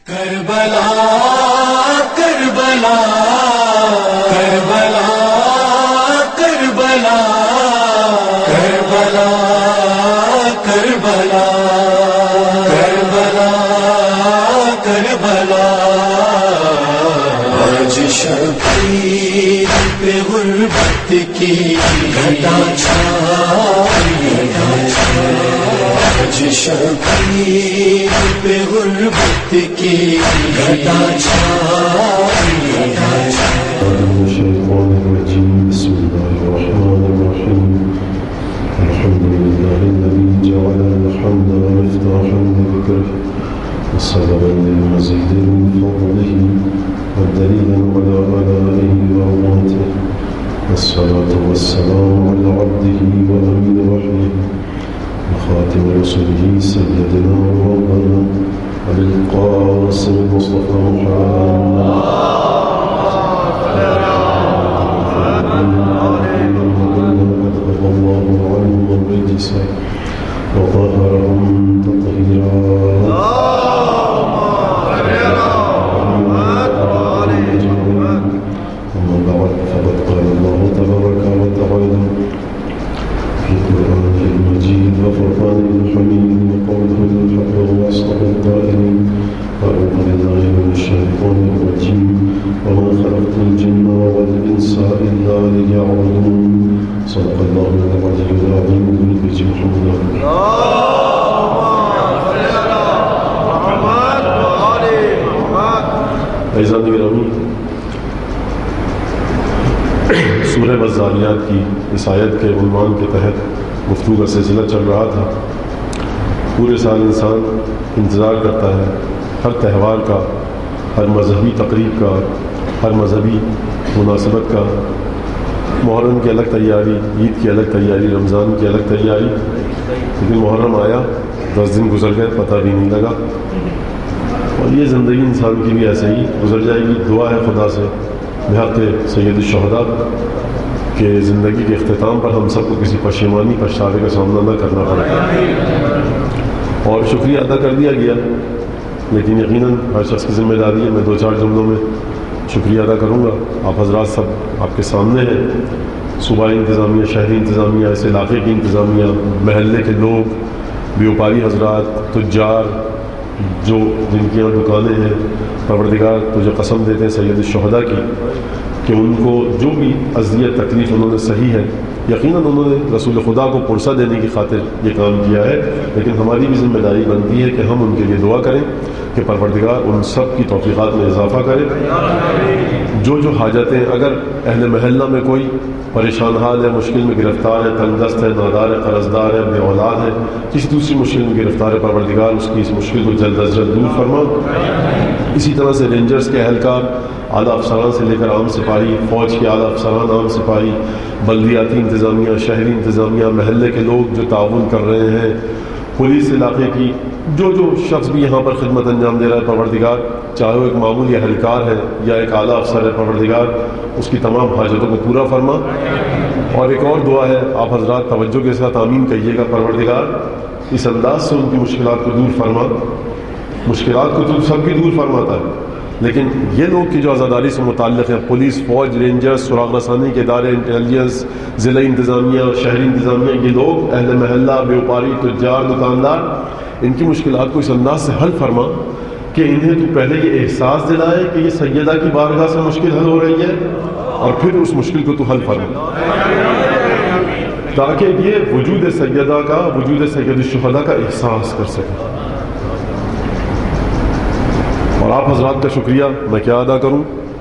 کربلا کربلا کربلا کربلا کربلا کربلا کربلا کربلا آج شبیر پہ غربت کی گھٹا چھائی آج شبیر پہ غربت کی گھٹا چھائی الشيطان الرجيم بسم الله الرحمن الرحيم الحمد لله الذي جعل الحمد مفتاحا لذكره وسببا للمزيد من فضله ودليلا على آلائه ورحمته والصلاة والسلام على عبده وأمين وحيه وخاتم رسله سيدنا ومولانا أبي القاسم المصطفى محمد الله عنهم الرجس وطهرهم تطهيرا أما بعد فقد قال الله تبارك وتعالى في قرآنه المجيد وفرقانه الحميد وقوله الحق وأصدق القائلين أعوذ بالله من الشيطان الرجيم وما خلقت الجن والإنس إلا ليعبدون صدق الله العلي العظيم ذو محمد عزیزان گرامی، سورہ والذاریات کی اس آیت کے عنوان کے تحت گفتگو کا سلسلہ چل رہا تھا۔ پورے سال انسان انتظار کرتا ہے ہر تہوار کا، ہر مذہبی تقریب کا، ہر مذہبی مناسبت کا، محرم کی الگ تیاری، عید کی الگ تیاری، رمضان کی الگ تیاری، لیکن محرم آیا، 10 دن گزر گئے، پتہ بھی نہیں لگا۔ اور یہ زندگی انسان کی بھی ایسے ہی گزر جائے گی۔ دعا ہے خدا سے بحق سید الشہداء کہ زندگی کے اختتام پر ہم سب کو کسی پشیمانی پچھتاوے کا سامنا نہ کرنا پڑے۔ اور شکریہ ادا کر دیا گیا، لیکن یقیناً ہر شخص کی ذمہ داری ہے۔ میں 2-4 جملوں میں شکریہ ادا کروں گا۔ آپ حضرات سب آپ کے سامنے ہیں، صوبائی انتظامیہ، شہری انتظامیہ، اس علاقے کی انتظامیہ، محلے کے لوگ، بیوپاری حضرات، تجار، جو جن کی یہاں دکانیں ہیں۔ پروردگار تجھے قسم دیتے ہیں سید الشہداء کی کہ ان کو جو بھی اذیت تکلیف انہوں نے سہی ہے، یقیناً انہوں نے رسول خدا کو پرسہ دینے کی خاطر یہ کام کیا ہے، لیکن ہماری بھی ذمہ داری بنتی ہے کہ ہم ان کے لیے دعا کریں کہ پروردگار ان سب کی توفیقات میں اضافہ کرے۔ جو حاجتیں، اگر اہل محلہ میں کوئی پریشان حال ہے، مشکل میں گرفتار ہے، تنگ دست ہے، نادار ہے، قرض دار ہے، بے اولاد ہے، کسی دوسری مشکل میں گرفتار ہے، پروردگار اس کی اس مشکل کو جلد از جلد دور فرما۔ اسی طرح سے رینجرز کے اہلکار، اعلیٰ افسران سے لے کر عام سپاہی، فوج کے اعلیٰ افسران، عام سپاہی، بلدیاتی انتظامیہ، شہری انتظامیہ، محلے کے لوگ جو تعاون کر رہے ہیں، پولیس علاقے کی جو شخص بھی یہاں پر خدمت انجام دے رہا ہے، پروردگار چاہے وہ ایک معمولی اہلکار ہے یا ایک اعلیٰ افسر ہے، پروردگار اس کی تمام حاجتوں کو پورا فرما۔ اور ایک اور دعا ہے، آپ حضرات توجہ کے ساتھ آمین کہیے گا، پروردگار اس انداز سے ان کی مشکلات کو دور فرما۔ مشکلات کو تو سب کی دور فرماتا ہے، لیکن یہ لوگ کی جو عزاداری سے متعلق ہیں، پولیس، فوج، رینجرز، سراغ رسانی کے ادارے، انٹیلیجنس، ضلعی انتظامیہ، شہری انتظامیہ، یہ لوگ اہل محلہ، بیوپاری، تجار، دکاندار، ان کی مشکلات کو اس انداز سے حل فرما کہ انہیں تو پہلے یہ احساس دلائے کہ یہ سیدہ کی بارگاہ سے مشکل حل ہو رہی ہے، اور پھر اس مشکل کو تو حل فرما، تاکہ یہ وجود سیدہ کا، وجود سید الشہداء کا احساس کر سکے۔ اور آپ حضرات کا شکریہ میں کیا ادا کروں؟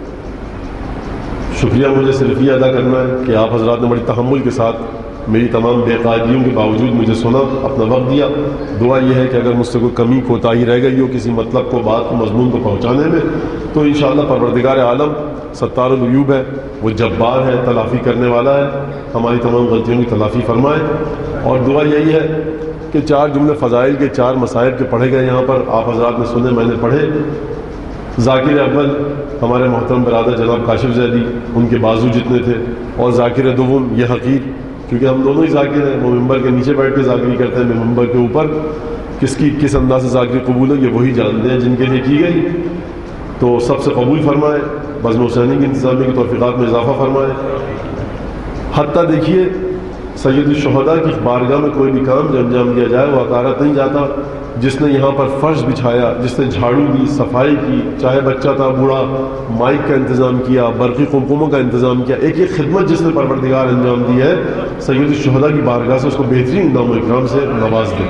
شکریہ مجھے صرف یہ ادا کرنا ہے کہ آپ حضرات نے بڑی تحمل کے ساتھ میری تمام بے قاعدگیوں کے باوجود مجھے سنا، اپنا وقت دیا۔ دعا یہ ہے کہ اگر مجھ سے کوئی کمی کوتاہی رہ گئی ہو کسی مطلب کو، بات کو، مضمون کو پہنچانے میں، تو انشاءاللہ پروردگار عالم ستار العیوب ہے، وہ جبار ہے، تلافی کرنے والا ہے، ہماری تمام غلطیوں کی تلافی فرمائے۔ اور دعا یہی ہے کہ 4 جملے فضائل کے، 4 مصائب کے پڑھے گئے یہاں پر، آپ حضرات نے سنے، میں نے پڑھے۔ ذاکر اول ہمارے محترم برادر جناب کاشف زیدی، ان کے بازو جتنے تھے، اور ذاکر دوم یہ حقیر، کیونکہ ہم دونوں ہی ذاکر ہیں، وہ ممبر کے نیچے بیٹھ کے ذاکری کرتے ہیں، میں ممبر کے اوپر، کس انداز سے ذاکری قبول ہے یہ وہی جانتے ہیں جن کے لیے کی گئی. تو سب سے قبول فرمائے, بزم حسینی کی انتظامیہ کی توفیقات میں اضافہ فرمائے. حتیٰ دیکھیے سید الشہداء کی بارگاہ میں کوئی بھی کام جو انجام دیا جائے وہ حقارت نہیں جاتا. جس نے یہاں پر فرش بچھایا, جس نے جھاڑو دی, صفائی کی, چاہے بچہ تھا بوڑھا, مائک کا انتظام کیا, برقی قمقموں کا انتظام کیا, ایک ایک خدمت جس نے پروردگار انجام دی ہے, سید الشہداء کی بارگاہ سے اس کو بہترین انعام و اکرام سے نواز دے.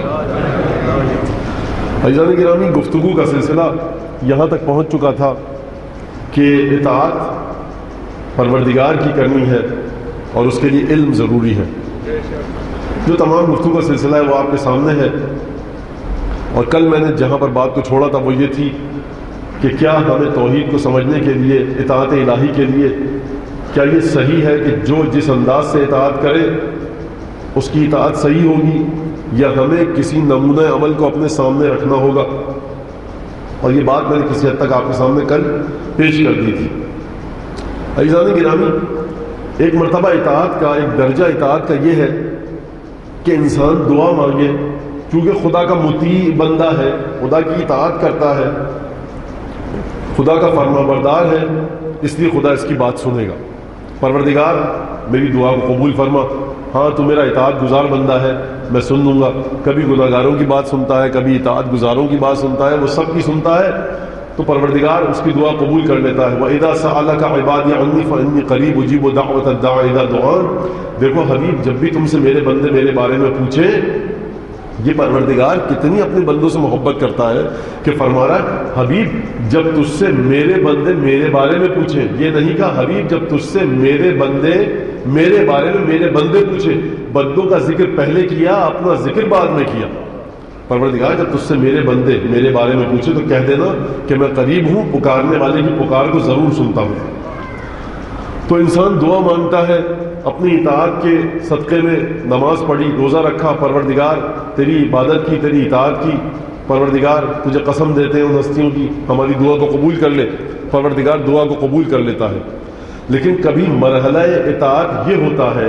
عزیزان گرامی, گفتگو کا سلسلہ یہاں تک پہنچ چکا تھا کہ اطاعت پروردگار کی کرنی ہے اور اس کے لیے علم ضروری ہے. جو تمام گفتگو کا سلسلہ ہے وہ آپ کے سامنے ہے. اور کل میں نے جہاں پر بات کو چھوڑا تھا وہ یہ تھی کہ کیا ہمیں توحید کو سمجھنے کے لیے, اطاعت الہی کے لیے, کیا یہ صحیح ہے کہ جو جس انداز سے اطاعت کرے اس کی اطاعت صحیح ہوگی, یا ہمیں کسی نمونہ عمل کو اپنے سامنے رکھنا ہوگا. اور یہ بات میں نے کسی حد تک آپ کے سامنے کل پیش کر دی تھی. عزیزان گرامی, ایک مرتبہ اطاعت کا, ایک درجہ اطاعت کا یہ ہے کہ انسان دعا مانگے, کیونکہ خدا کا مطیع بندہ ہے, خدا کی اطاعت کرتا ہے, خدا کا فرما بردار ہے, اس لیے خدا اس کی بات سنے گا. پروردگار میری دعا کو قبول فرما, ہاں تو میرا اطاعت گزار بندہ ہے, میں سن لوں گا. کبھی گناہ گاروں کی بات سنتا ہے, کبھی اطاعت گزاروں کی بات سنتا ہے, وہ سب کی سنتا ہے, تو پروردگار اس کی دعا قبول کر لیتا ہے. وَإِذَا سَأَلَكَ عِبَادِي عَنِّي فَإِنِّي قَرِيبٌ أُجِيبُ دَعْوَةَ الدَّاعِ إِذَا دَعَانِ. دیکھو حبیب, جب بھی تم سے میرے بندے میرے بارے میں پوچھیں, یہ پروردگار کتنی اپنے بندوں سے محبت کرتا ہے کہ فرما رہا ہے حبیب جب تجھ سے میرے بندے میرے بارے میں پوچھیں. یہ نہیں کہا حبیب جب تجھ سے میرے بندے میرے بارے میں میرے بندے پوچھیں. بندوں کا ذکر پہلے کیا, اپنا ذکر بعد میں کیا. پروردگار جب تجھ سے میرے بندے میرے بارے میں پوچھے تو کہہ دینا کہ میں قریب ہوں, پکارنے والے کی پکار کو ضرور سنتا ہوں. تو انسان دعا مانگتا ہے, اپنی اطاعت کے صدقے میں نماز پڑھی, روزہ رکھا, پروردگار تیری عبادت کی, تیری اطاعت کی, پروردگار تجھے قسم دیتے ہیں ان ہستیوں کی, ہماری دعا کو قبول کر لے. پروردگار دعا کو قبول کر لیتا ہے. لیکن کبھی مرحلہ اطاعت یہ ہوتا ہے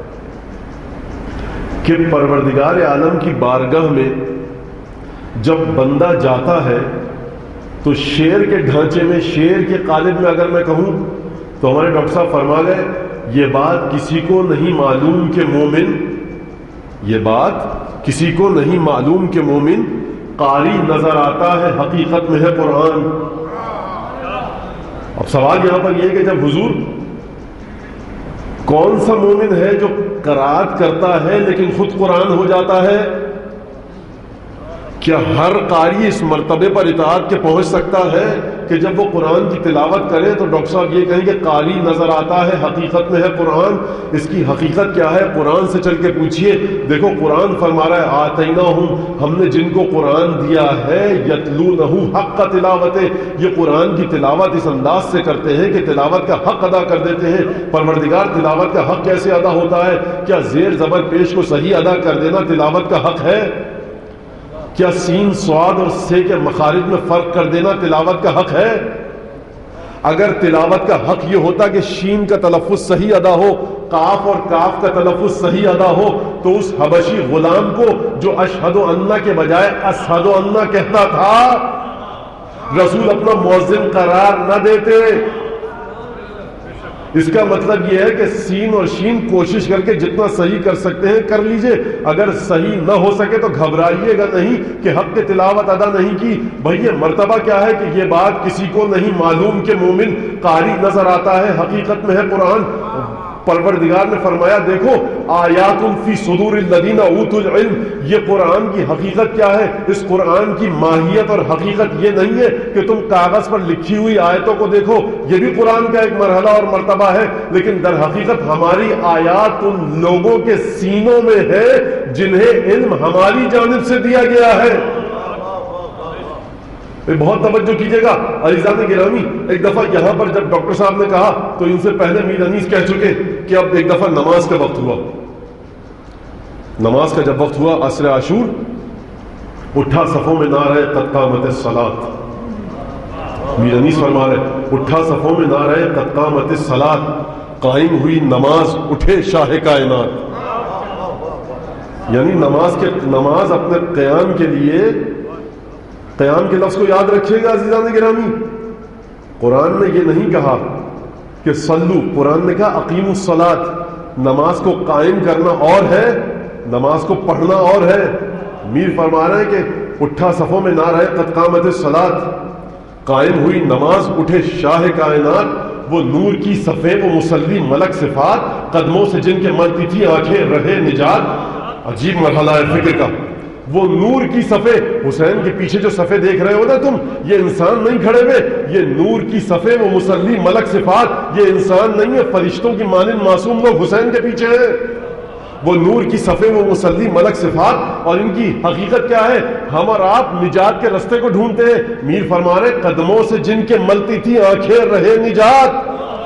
کہ پروردگار عالم کی بارگاہ میں جب بندہ جاتا ہے تو شعر کے ڈھانچے میں, شعر کے قالب میں اگر میں کہوں تو ہمارے ڈاکٹر صاحب فرما گئے یہ بات کسی کو نہیں معلوم کہ مومن, یہ بات کسی کو نہیں معلوم کہ مومن قاری نظر آتا ہے حقیقت میں ہے قرآن. اب سوال یہاں پر یہ ہے کہ جب حضور, کون سا مومن ہے جو قرات کرتا ہے لیکن خود قرآن ہو جاتا ہے؟ کیا ہر قاری اس مرتبے پر اطاعت کے پہنچ سکتا ہے کہ جب وہ قرآن کی تلاوت کرے تو ڈاکٹر صاحب یہ کہیں کہ قاری نظر آتا ہے حقیقت میں ہے قرآن؟ اس کی حقیقت کیا ہے قرآن سے چل کے پوچھئے. دیکھو قرآن فرما رہا ہے آتیناہم, ہم نے جن کو قرآن دیا ہے, یتلونہ حق تلاوت, یہ قرآن کی تلاوت اس انداز سے کرتے ہیں کہ تلاوت کا حق ادا کر دیتے ہیں. پروردگار تلاوت کا حق کیسے ادا ہوتا ہے؟ کیا زیر زبر پیش کو صحیح ادا کر دینا تلاوت کا حق ہے؟ کیا سین صاد اور سے کے مخارج میں فرق کر دینا تلاوت کا حق ہے؟ اگر تلاوت کا حق یہ ہوتا کہ شین کا تلفظ صحیح ادا ہو, قاف اور کاف کا تلفظ صحیح ادا ہو, تو اس حبشی غلام کو جو اشہد انہ کے بجائے اشہد انہ کہتا تھا رسول اپنا مؤذن قرار نہ دیتے. اس کا مطلب یہ ہے کہ سین اور شین کوشش کر کے جتنا صحیح کر سکتے ہیں کر لیجئے, اگر صحیح نہ ہو سکے تو گھبرائیے گا نہیں کہ حق تلاوت ادا نہیں کی. بھئی یہ مرتبہ کیا ہے کہ یہ بات کسی کو نہیں معلوم کہ مومن قاری نظر آتا ہے حقیقت میں ہے قرآن. پروردگار نے فرمایا دیکھو آیات فی صدور الذین اوتوا العلم, یہ قرآن کی حقیقت کیا ہے؟ اس قرآن کی ماہیت اور حقیقت یہ نہیں ہے کہ تم کاغذ پر لکھی ہوئی آیتوں کو دیکھو, یہ بھی قرآن کا ایک مرحلہ اور مرتبہ ہے, لیکن در حقیقت ہماری آیات ان لوگوں کے سینوں میں ہے جنہیں علم ہماری جانب سے دیا گیا ہے. بہت توجہ کیجئے گا عزیزان گرامی. ایک دفعہ یہاں پر جب ڈاکٹر صاحب نے کہا تو ان سے پہلے میر انیس کہہ چکے کہ اب ایک دفعہ نماز کا وقت ہوا, نماز کا جب وقت ہوا عصر عاشور, اٹھا صفوں میں نہ رہے قد قامت الصلاۃ. میر انیس فرما رہے اٹھا صفوں میں نہ رہے قد قامت الصلاۃ, قائم ہوئی نماز, اٹھے شاہ کائنات. یعنی نماز اپنے قیام کے لیے، قیام کے لفظ کو یاد رکھیے گا عزیزان گرامی، قرآن نے یہ نہیں کہا کہ صلو، قرآن نے کہا اقیموا الصلاۃ، نماز کو قائم کرنا اور ہے، نماز کو پڑھنا اور ہے۔ میر فرما رہے ہیں کہ اٹھا صفوں میں نہ رہے قد قامت الصلاۃ، قائم ہوئی نماز، اٹھے شاہ کائنات، وہ نور کی صفے، وہ مسلی ملک صفات، قدموں سے جن کے ملتی تھی آنکھیں رہے نجات۔ عجیب مرحلہ ہے فکر کا، وہ نور کی صفے، حسین کے پیچھے جو صفے دیکھ رہے ہو نا تم، یہ انسان نہیں کھڑے ہوئے، یہ نور کی صفے، وہ مسلی ملک صفات، یہ انسان نہیں ہے، فرشتوں کی مانند معصوم لوگ حسین کے پیچھے ہیں۔ وہ نور کی صفے، وہ مسلی ملک صفات، اور ان کی حقیقت کیا ہے؟ ہم اور آپ نجات کے رستے کو ڈھونڈتے ہیں۔ میر فرما رہے قدموں سے جن کے ملتی تھی آنکھیں رہے نجات۔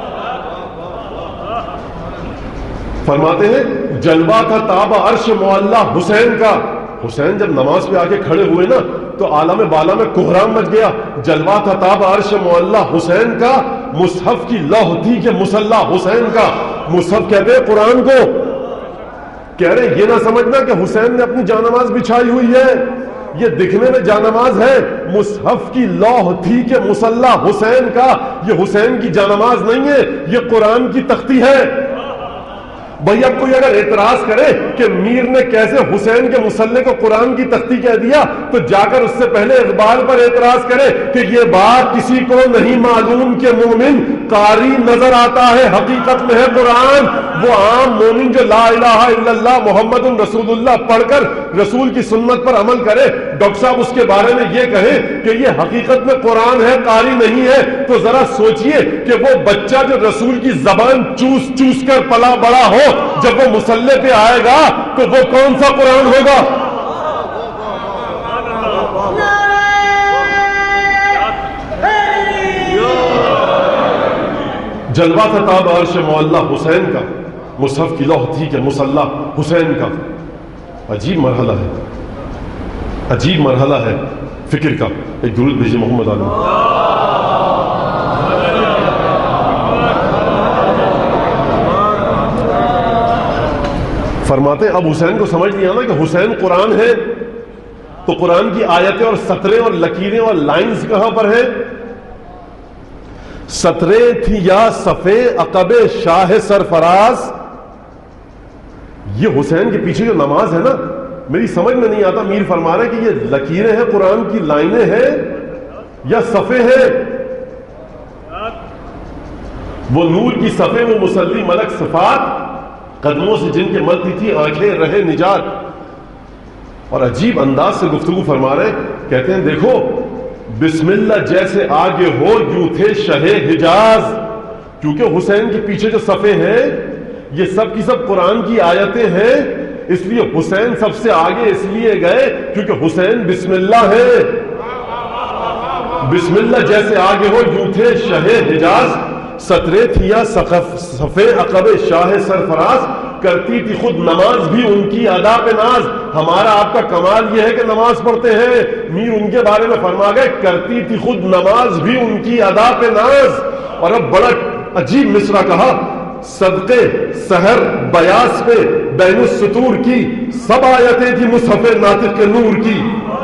فرماتے ہیں جلوہ تھا تاب عرش معلّہ حسین کا، حسین جب نماز پہ آ کے کھڑے ہوئے نا تو عالم بالا میں کوہرام مچ گیا۔ جلوہ تھا تاب عرش معلّہ حسین کا، مصحف کی لوح تھی کہ مسلح حسین کا۔ مصحف کہتے ہیں قرآن کو، کہہ رہے یہ نہ سمجھنا کہ حسین نے اپنی جانماز بچھائی ہوئی ہے، یہ دکھنے میں جانماز ہے، مصحف کی لوح تھی کہ مسلح حسین کا۔ یہ حسین کی جانماز نہیں ہے، یہ قرآن کی تختی ہے۔ بھئی اب کوئی اگر اعتراض کرے کہ میر نے کیسے حسین کے مسلح کو قرآن کی تختی کہہ دیا، تو جا کر اس سے پہلے اقبال پر اعتراض کرے کہ یہ بات کسی کو نہیں معلوم کہ مومن قاری نظر آتا ہے، حقیقت میں ہے قرآن۔ وہ عام مومن جو لا الہ الا اللہ محمد رسول اللہ پڑھ کر رسول کی سنت پر عمل کرے، ڈاکٹر صاحب اس کے بارے میں یہ کہیں کہ یہ حقیقت میں قرآن ہے، قاری نہیں ہے، تو ذرا سوچئے کہ وہ بچہ جو رسول کی زبان چوس چوس کر پلا بڑا ہو، جب وہ مسلح پہ آئے گا تو وہ کون سا قرآن ہوگا؟ جلوہ تھا تاب عرش معلّہ حسین کا، مصحف کی لوح تھی کہ مسلح حسین کا۔ عجیب مرحلہ ہے، عجیب مرحلہ ہے فکر کا۔ ایک درود بھیجیے محمد عالم۔ فرماتے ہیں اب حسین کو سمجھ لیا نا کہ حسین قرآن ہے، تو قرآن کی آیتیں اور سطریں اور لکیریں اور لائنز کہاں پر ہیں؟ سطریں تھی یا صفے عقب شاہ سرفراز۔ یہ حسین کے پیچھے جو نماز ہے نا، میری سمجھ میں نہیں آتا، میر فرما رہے کہ یہ لکیریں ہیں قرآن کی، لائنیں ہیں یا صفے ہیں؟ وہ نور کی صفے، وہ مسلی ملک صفات، قدموں سے جن کے ملتی تھی آنکھیں رہے نجات۔ اور عجیب انداز سے گفتگو فرما رہے، کہتے ہیں دیکھو بسم اللہ جیسے آگے ہو یوں تھے شہ حجاز۔ کیونکہ حسین کے پیچھے جو صفے ہیں یہ سب کی سب قرآن کی آیتیں ہیں، اس لیے حسین سب سے آگے اس لیے گئے کیونکہ حسین بسم اللہ ہے۔ بسم اللہ جیسے آگے ہو یوں تھے شہ حجاز، سطرے تھی یا صفے عقب شاہ سرفراز، کرتی تھی خود نماز بھی ان کی ادا پہ ناز۔ ہمارا آپ کا کمال یہ ہے کہ نماز پڑھتے ہیں، میر ان کے بارے میں فرما گئے کرتی تھی خود نماز بھی ان کی ادا پہ ناز۔ اور اب بڑا عجیب مصرع کہا، صدقے سحر بیاس پہ بین السطور کی، سب آیتیں تھی مصحف ناطق کے نور کی۔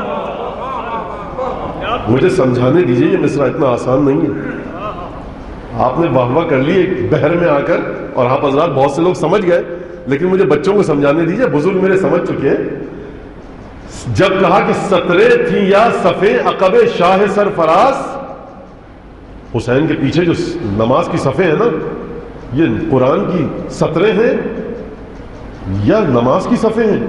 مجھے سمجھانے دیجئے، یہ مصرع اتنا آسان نہیں ہے۔ آپ نے واہ واہ کر لی ایک بحر میں آ کر، اور آپ حضرات بہت سے لوگ سمجھ گئے، لیکن مجھے بچوں کو سمجھانے دیجئے، بزرگ میرے سمجھ چکے ہیں۔ جب کہا کہ سطرے تھی یا صفے عقب شاہ سرفراز، حسین کے پیچھے جو نماز کی صفے ہیں نا، یہ قرآن کی سطریں ہیں یا نماز کی صفے ہیں؟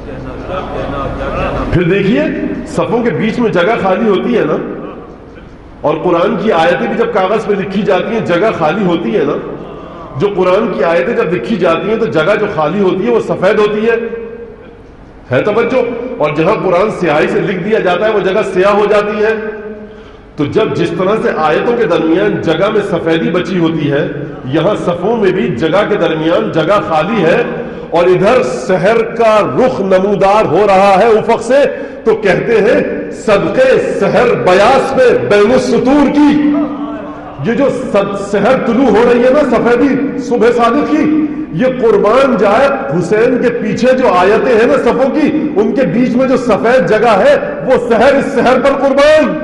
پھر دیکھیے صفوں کے بیچ میں جگہ خالی ہوتی ہے نا، اور قرآن کی آیتیں بھی جب کاغذ پہ لکھی جاتی ہیں جگہ خالی ہوتی ہے نا۔ جو قرآن کی آیتیں جب لکھی جاتی ہیں تو جگہ جو خالی ہوتی ہے وہ سفید ہوتی ہے توجہ، اور جہاں قرآن سیاہی سے لکھ دیا جاتا ہے وہ جگہ سیاہ ہو جاتی ہے۔ تو جب جس طرح سے آیتوں کے درمیان جگہ میں سفیدی بچی ہوتی ہے، یہاں صفوں میں بھی جگہ کے درمیان جگہ خالی ہے، اور ادھر سحر کا رخ نمودار ہو رہا ہے افق سے، تو کہتے ہیں صدقے سحر بیاس پہ بین السطور کی۔ یہ جو سحر طلوع ہو رہی ہے نا سفیدی صبح صادق کی، یہ قربان جائے حسین کے پیچھے جو آیتیں ہیں نا صفوں کی، ان کے بیچ میں جو سفید جگہ ہے وہ سحر، اس سحر پر قربان۔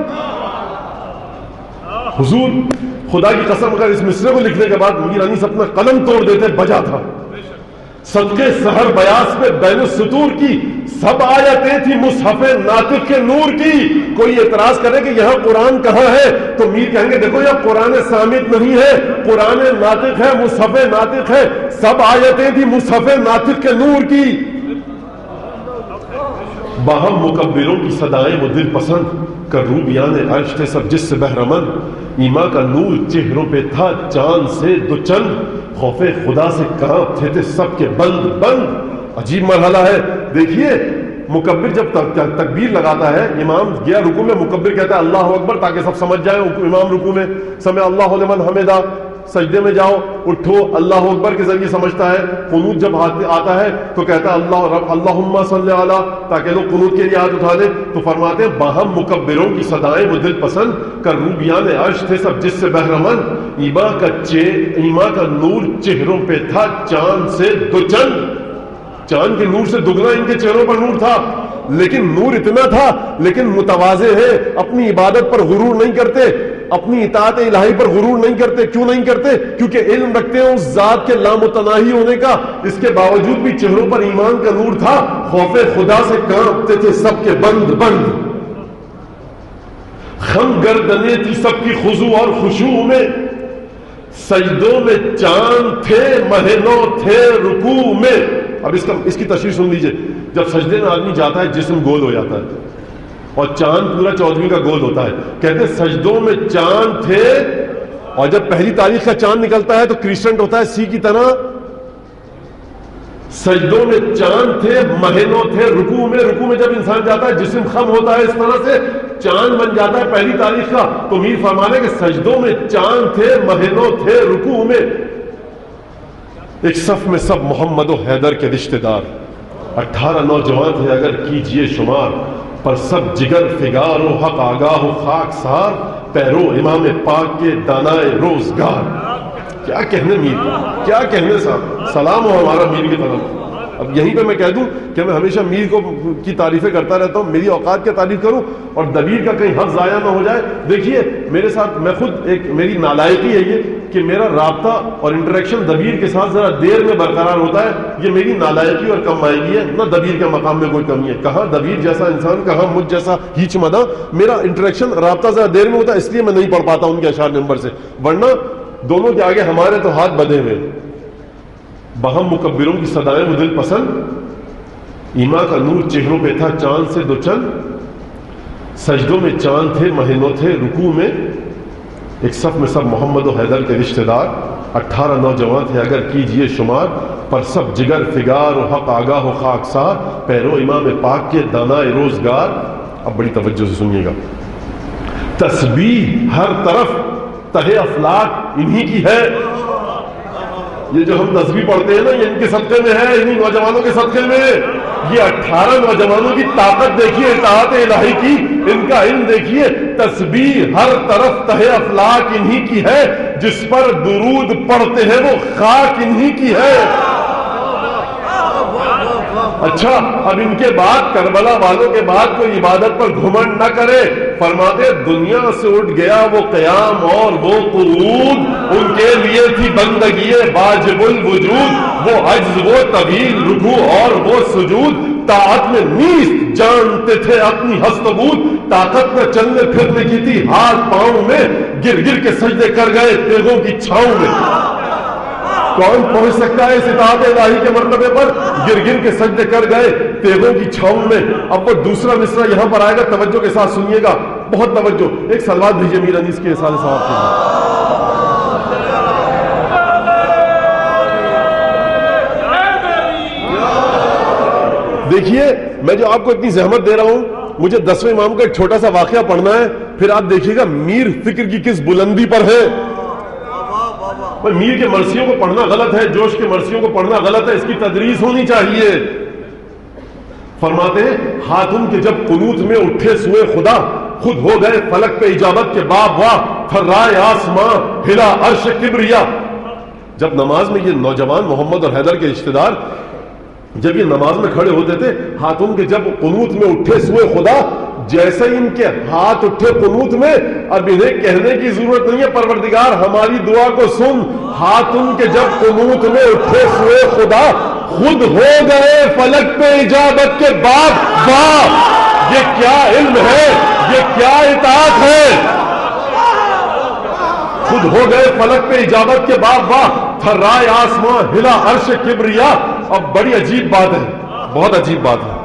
حضور خدا کی قسم اگر اس مصرے کو لکھنے کے بعد میر انیس اپنا قلم توڑ دیتے بجا تھا۔ صدقے سحر بیاس میں بین السطور کی سب آیتیں تھی مصحف ناطق کے نور کی۔ کوئی اعتراض کرے کہ یہاں قرآن کہاں ہے تو میر کہیں گے دیکھو یہ قرآن صامت نہیں ہے، قرآن ناطق ہے، مصحف ناطق ہے، سب آیتیں تھی مصحف ناطق کے نور کی۔ باہم مکبروں کی صدائیں وہ دل پسند، کروبیان عرش تھے سب جس سے بہرمند، ایما کا نور چہروں پہ تھا چاند سے دو چند، خوف خدا سے کانپ تھے سب کے بند بند۔ عجیب مرحلہ ہے، دیکھیے مکبر جب تکبیر لگاتا ہے، امام گیا رکوع میں، مکبر کہتا ہے اللہ اکبر تاکہ سب سمجھ جائیں، امام رکوع میں سمع اللہ لمن حمدہ، سجدے میں جاؤ اٹھو اللہ اکبر کے ذریعے سمجھتا ہے، قنوت جب آتا ہے تو کہتا ہے اللہم صلی علی، تاکہ لوگ قنوت کے لیے ہاتھ اٹھا دیں، تو فرماتے ہیں باہم مکبروں کی صدائیں وہ دل پسند، کروبیان عرش تھے سب جس سے بہرمند، ایما کا نور چہروں پہ تھا چاند سے دو چند، چاند کے نور سے دگنا ان کے چہروں پر نور تھا، لیکن نور اتنا تھا لیکن متواضع ہے، اپنی عبادت پر غرور نہیں کرتے، اپنی اطاعت الہی پر غرور نہیں کرتے۔ کیوں نہیں کرتے؟ کیونکہ علم رکھتے ہیں اس ذات کے لامتناہی ہونے کا، اس کے باوجود بھی چہروں پر ایمان کا نور تھا، خوف خدا سے کانپتے تھے سب کے بند بند، خم گردنیں تھی سب کی خضوع اور خشوع میں، سجدوں میں چاند تھے مہینوں تھے رکوع میں۔ اب اس کی تشریح سن لیجئے، جب سجدے میں آدمی جاتا ہے جسم گول ہو جاتا ہے اور چاند پورا 14ویں کا گول ہوتا ہے، کہتے ہیں سجدوں میں چاند تھے، اور جب پہلی تاریخ کا چاند نکلتا ہے تو کریسنٹ ہوتا ہے سی کی طرح، سجدوں میں چاند تھے مہینوں تھے رکوع میں جب انسان جاتا ہے جسم خم ہوتا ہے، اس طرح سے چاند بن جاتا ہے پہلی تاریخ کا، تو میر فرمانے کہ سجدوں میں چاند تھے مہینوں تھے رکوع میں، ایک صف میں سب محمد و حیدر کے رشتہ دار، 18 نوجوان تھے اگر کیجئے شمار، پر سب جگر فگار و حق آگاہ و خاک سار، پیرو امام پاک کے دانائے روزگار۔ کیا کہنے میر کو، کیا کہنے صاحب، سلام ہو ہمارا میر کی طرف۔ اب یہیں پہ میں کہہ دوں کہ میں ہمیشہ میر کی تعریفیں کرتا رہتا ہوں، میری اوقات کی تعریف کروں اور دبیر کا کہیں حق ضائع نہ ہو جائے۔ دیکھیے میرے ساتھ، میں خود میری نالائقی ہے یہ کہ میرا رابطہ اور انٹریکشن دبیر کے ساتھ ذرا دیر میں برقرار ہوتا ہے، یہ میری نالائقی اور کم مائگی ہے، نہ دبیر کے مقام میں کوئی کمی ہے، کہاں دبیر جیسا انسان، کہاں مجھ جیسا ہیچ مدہ، میرا انٹریکشن رابطہ ذرا دیر میں ہوتا ہے، اس لیے میں نہیں پڑھ پاتا ان کے اشعار نمبر سے، ورنہ دونوں کے آگے ہمارے تو ہاتھ بدے ہوئے۔ باہم مکبروں کی صدائیں وہ دل پسند، ایما کا نور چہروں پہ تھا چاند سے دو چند، سجدوں میں چاند تھے مہینوں تھے رکوع میں، ایک صف میں سب محمد و حیدر کے رشتہ دار، 18 نوجوان تھے اگر کیجئے شمار، پر سب جگر فگار و حق آگاہ و خاک سار، پیرو امام پاک کے دانائے روزگار۔ اب بڑی توجہ سے سنیے گا، تسبیح ہر طرف تہ افلاک انہی کی ہے، یہ جو ہم تسبیح پڑھتے ہیں نا یہ ان کے صدقے میں ہے، انہی نوجوانوں کے صدقے میں۔ یہ 18 نوجوانوں کی طاقت دیکھیے اطاعت الہی کی، ان کا علم دیکھیے، تسبیح ہر طرف تہ افلاک انہی کی ہے، جس پر درود پڑھتے ہیں وہ خاک انہی کی ہے۔ اچھا اب ان کے بعد کربلا والوں کے بعد کوئی عبادت پر گھمنڈ نہ کرے، فرماتے دنیا سے اٹھ گیا وہ قیام اور وہ قعود، ان کے لیے تھی بندگی واجب الوجود، وہ عجز وہ طویل رکوع اور وہ سجود، طاعت میں نیست جانتے تھے اپنی ہست و بود، طاقت میں چلنے پھرنے کی تھی ہاتھ پاؤں میں، گر گر کے سجدے کر گئے تیغوں کی چھاؤں میں۔ کون پہنچ سکتا ہے اس اطاعت الہی کے مرتبے پر؟ گر گر کے سجدے کر گئے تیغوں کی چھاؤں میں۔ اب وہ دوسرا مصرع یہاں پر آئے گا، توجہ کے ساتھ سنیے گا، بہت توجہ، ایک سلوات بھیجیے میر انیس کے احسان صاحب کے لیے۔ دیکھیے میں جو آپ کو اتنی زحمت دے رہا ہوں، مجھے 10ویں امام کا ایک چھوٹا سا واقعہ پڑھنا ہے، پھر آپ دیکھیے گا میر فکر کی کس بلندی پر ہے۔ میر کے مرثیوں کو پڑھنا غلط ہے، جوش کے مرثیوں کو پڑھنا غلط ہے، اس کی تدریس ہونی چاہیے۔ فرماتے ہیں ہاتھوں کے جب قنوت میں اٹھے سوئے خدا، خود ہو گئے فلک پہ اجابت کے باب واہ، تھرائے آسماں ہلا عرش کبریا. جب نماز میں یہ نوجوان محمد اور حیدر کے رشتے دار جب یہ نماز میں کھڑے ہوتے تھے ہاتھوں کے جب قنوت میں اٹھے سوئے خدا, جیسے ہی ان کے ہاتھ اٹھے قنوت میں, اب انہیں کہنے کی ضرورت نہیں ہے پروردگار ہماری دعا کو سن, ہاتھ ان کے جب قنوت میں اٹھے سوئے خدا خود ہو گئے فلک پہ اجابت کے بعد. واہ, یہ کیا علم ہے, یہ کیا اطاعت ہے. خود ہو گئے فلک پہ اجابت کے بعد. واہ, تھرائے آسماں ہلا عرش کبریا. اب بڑی عجیب بات ہے, بہت عجیب بات ہے.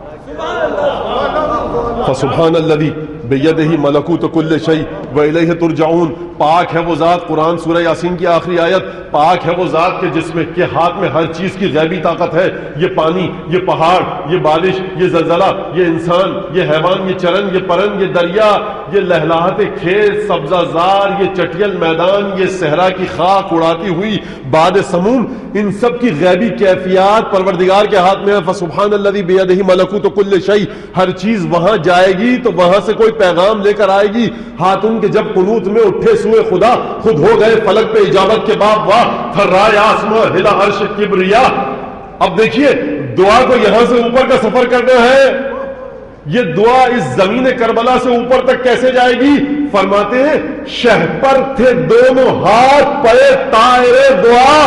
فسبحان الذی بیدہ ملکوت کل شیء والیہ ترجعون. پاک ہے وہ ذات, قرآن سورہ یاسین کی آخری آیت, پاک ہے وہ ذات کے جس میں کے ہاتھ میں ہر چیز کی غیبی طاقت ہے. یہ پانی, یہ پہاڑ, یہ بارش, یہ زلزلہ, یہ انسان, یہ حیوان, یہ چرن, یہ پرن, یہ دریا, یہ لہلاہٹ کھیت, سبزہ زار, یہ چٹیل میدان, یہ صحرا کی خاک اڑاتی ہوئی باد سموم, ان سب کی غیبی کیفیات پروردگار کے ہاتھ میں ہے. فسبحان الذی بیدہ ملکوت کل شیء. ہر چیز وہاں جائے گی تو وہاں سے کوئی پیغام لے کر آئے گی. ہاتھ ان کے جب قنوت میں اٹھے سوئے خدا خود ہو گئے فلک پہ اجابت کے بعد. واہ, تھرائے آسماں ہلا عرش کبریا. اب دیکھیے دعا کو یہاں سے اوپر کا سفر کرنا ہے. یہ دعا اس زمین کربلا سے اوپر تک کیسے جائے گی؟ فرماتے ہیں شہپر تھے دونوں ہاتھ پے طائر دعا.